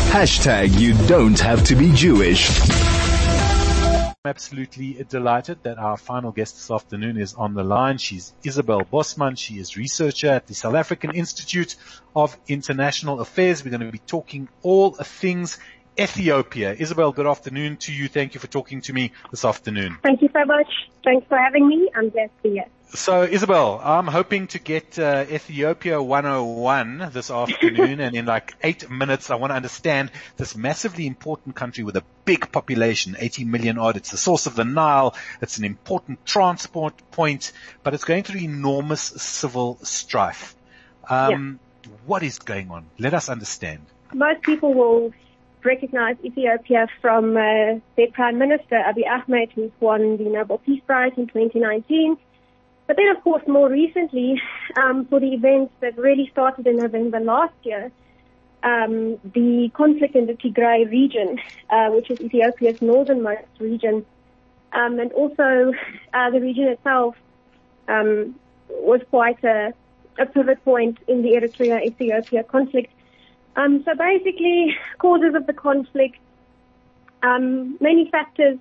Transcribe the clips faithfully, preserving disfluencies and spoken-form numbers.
Hashtag you don't have to be Jewish. I'm absolutely delighted that our final guest this afternoon is on the line. She's Isabel Bosman. She is researcher at the South African Institute of International Affairs. We're going to be talking all things Ethiopia. Isabel, good afternoon to you. Thank you for talking to me this afternoon. Thank you so much. Thanks for having me. I'm glad to be here. So, Isabel, I'm hoping to get uh, Ethiopia one oh one this afternoon, and in like eight minutes, I want to understand this massively important country with a big population, eighty million odd. It's the source of the Nile. It's an important transport point, but it's going through enormous civil strife. Um, yeah. What is going on? Let us understand. Most people will recognize Ethiopia from uh, their Prime Minister, Abiy Ahmed, who's won the Nobel Peace Prize in twenty nineteen. But then, of course, more recently, um, for the events that really started in November last year, um, the conflict in the Tigray region, uh, which is Ethiopia's northernmost region, um, and also uh, the region itself um, was quite a, a pivot point in the Eritrea-Ethiopia conflict. Um, so basically, causes of the conflict, um, many factors,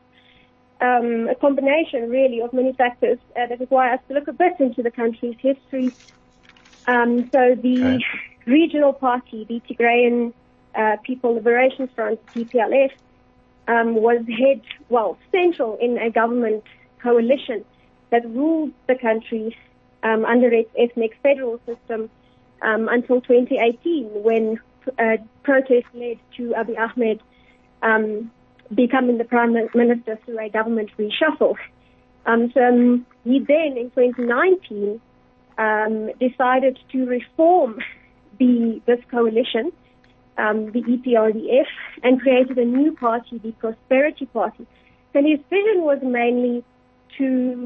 Um, a combination really of many factors uh, that require us to look a bit into the country's history. Um, so the okay. regional party, the Tigrayan uh, People Liberation Front, T P L F, um, was head, well, central in a government coalition that ruled the country um, under its ethnic federal system um, until twenty eighteen, when uh, protests led to Abiy Ahmed um, becoming the Prime Minister through a government reshuffle. Um, so um, he then, in twenty nineteen, um, decided to reform the this coalition, um, the E P R D F, and created a new party, the Prosperity Party. And his vision was mainly to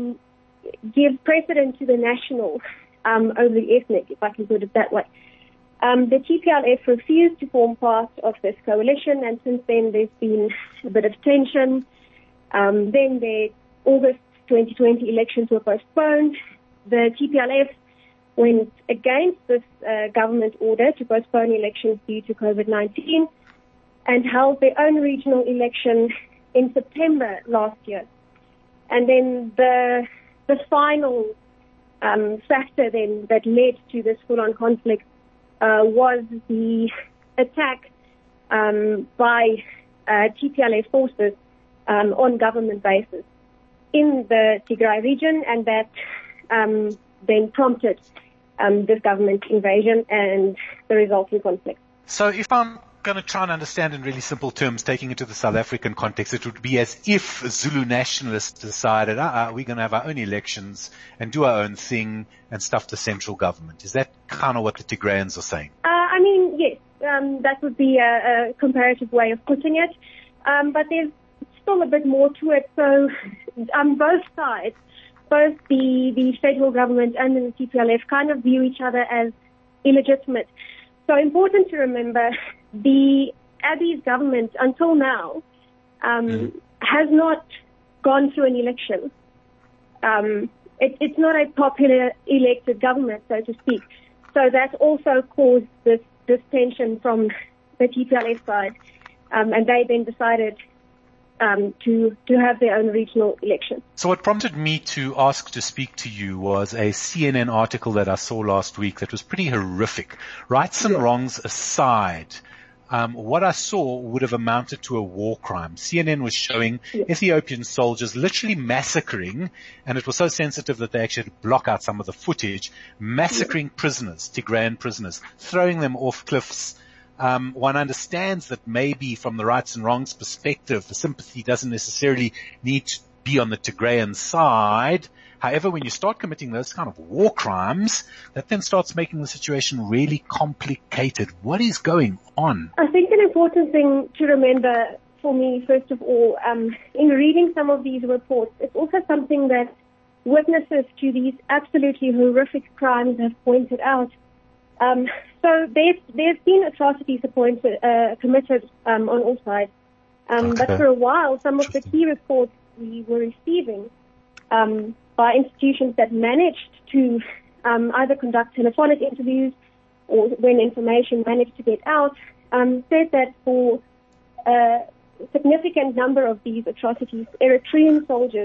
give precedence to the national um, over the ethnic, if I can put it that way. Um, the T P L F refused to form part of this coalition, and since then there's been a bit of tension. Um, then the August twenty twenty elections were postponed. The T P L F went against this uh, government order to postpone elections due to COVID nineteen and held their own regional election in September last year. And then the the final um, factor then that led to this full-on conflict Uh, was the attack um, by uh, T P L F forces um, on government bases in the Tigray region, and that um, then prompted um, this government invasion and the resulting conflict. So if I'm going to try and understand in really simple terms, taking it to the South African context, it would be as if Zulu nationalists decided, uh-uh, we're going to have our own elections and do our own thing and stuff the central government. Is that kind of what the Tigrayans are saying? Uh, I mean, yes, um, that would be a, a comparative way of putting it. Um, but there's still a bit more to it. So on both sides, both the, the federal government and the T P L F kind of view each other as illegitimate. So important to remember, the Abiy's government until now um, mm. has not gone through an election. Um, it, it's not a popular elected government, so to speak. So that also caused this, this tension from the T P L F side, um, and they then decided um, to to have their own regional election. So what prompted me to ask to speak to you was a C N N article that I saw last week that was pretty horrific. Rights and yeah. wrongs aside, um, what I saw would have amounted to a war crime. C N N was showing yeah. Ethiopian soldiers literally massacring, and it was so sensitive that they actually had to block out some of the footage, massacring yeah. prisoners, Tigrayan prisoners, throwing them off cliffs. Um, one understands that maybe from the rights and wrongs perspective, the sympathy doesn't necessarily need to be on the Tigrayan side. However, when you start committing those kind of war crimes, that then starts making the situation really complicated. What is going on? I think an important thing to remember for me, first of all, um, in reading some of these reports, it's also something that witnesses to these absolutely horrific crimes have pointed out. Um, so there's, there's been atrocities appointed, uh, committed um, on all sides. Um, okay. But for a while, some of the key reports we were receiving um, by institutions that managed to um, either conduct telephonic interviews or when information managed to get out, um, said that for a significant number of these atrocities, Eritrean soldiers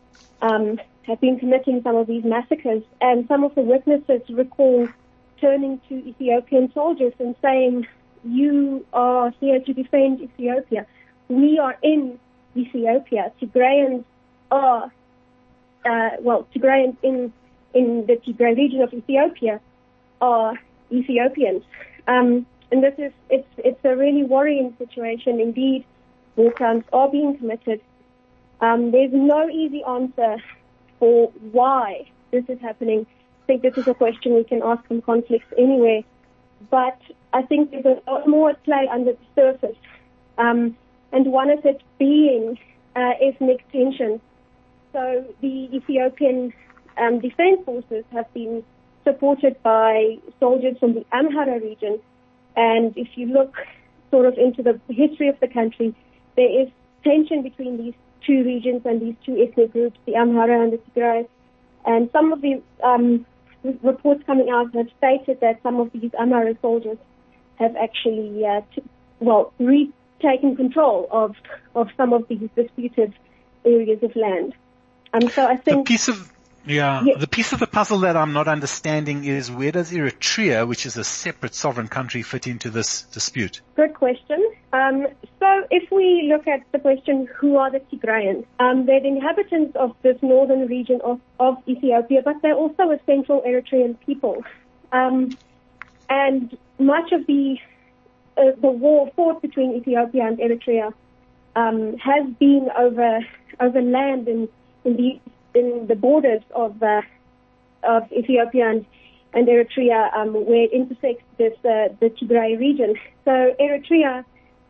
um, have been committing some of these massacres, and some of the witnesses recall turning to Ethiopian soldiers and saying, "You are here to defend Ethiopia. We are in Ethiopia. Tigrayans are, uh, well, Tigrayans in in the Tigray region of Ethiopia are Ethiopians." Um, and this is, it's, it's a really worrying situation. Indeed, war crimes are being committed. Um, there's no easy answer for why this is happening. I think this is a question we can ask from conflicts anywhere. But I think there's a lot more at play under the surface. Um, and one of it being uh, ethnic tensions. So the Ethiopian um, Defense Forces have been supported by soldiers from the Amhara region. And if you look sort of into the history of the country, there is tension between these two regions and these two ethnic groups, the Amhara and the Tigray. And some of the um, reports coming out have stated that some of these Amhara soldiers have actually, uh, t- well, retaken control of, of some of these disputed areas of land. Um, so I think the piece of yeah, yeah, the piece of the puzzle that I'm not understanding is, where does Eritrea, which is a separate sovereign country, fit into this dispute? Good question. Um, so if we look at the question, who are the Tigrayans? Um, they're the inhabitants of this northern region of, of Ethiopia, but they're also a central Eritrean people. Um, and much of the uh, the war fought between Ethiopia and Eritrea um, has been over over land in in the in the borders of uh, of Ethiopia and, and Eritrea, um, where it intersects this uh, the Tigray region. So Eritrea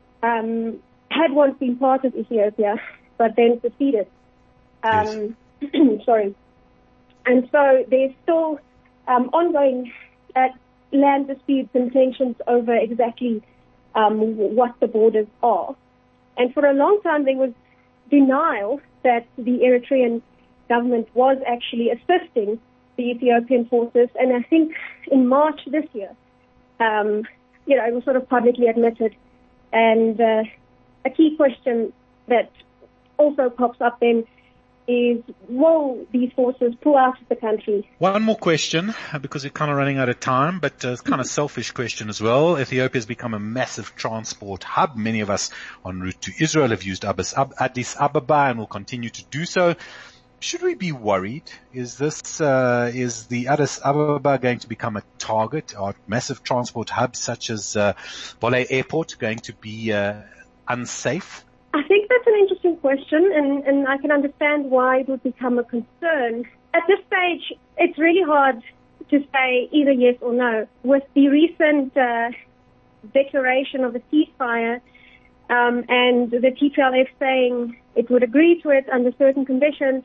um, had once been part of Ethiopia, but then seceded. Um, yes. Sorry, and so there's still um, ongoing uh, land disputes and tensions over exactly um, what the borders are. And for a long time, there was denial that the Eritrean government was actually assisting the Ethiopian forces. And I think in March this year, um, you know, it was sort of publicly admitted. And uh, a key question that also pops up then is, will these forces pull out of the country? One more question, because we're kind of running out of time, but uh, it's kind of selfish question as well. Ethiopia has become a massive transport hub. Many of us en route to Israel have used Addis Ababa and will continue to do so. Should we be worried? Is this, uh, is the Addis Ababa going to become a target? Are massive transport hubs such as uh, Bole Airport going to be uh, unsafe? I think that's an interesting question, and, and I can understand why it would become a concern. At this stage, it's really hard to say either yes or no. With the recent uh, declaration of a ceasefire um, and the T P L F saying it would agree to it under certain conditions,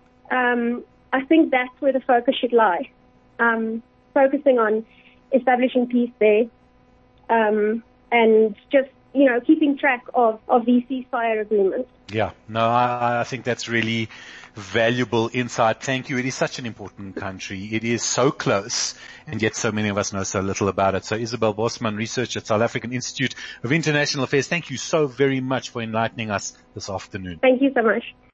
um, I think that's where the focus should lie, um, focusing on establishing peace there um, and just you know, keeping track of, of these ceasefire agreements. Yeah, no, I, I think that's really valuable insight. Thank you. It is such an important country. It is so close, and yet so many of us know so little about it. So Isabel Bosman, researcher at South African Institute of International Affairs, thank you so very much for enlightening us this afternoon. Thank you so much.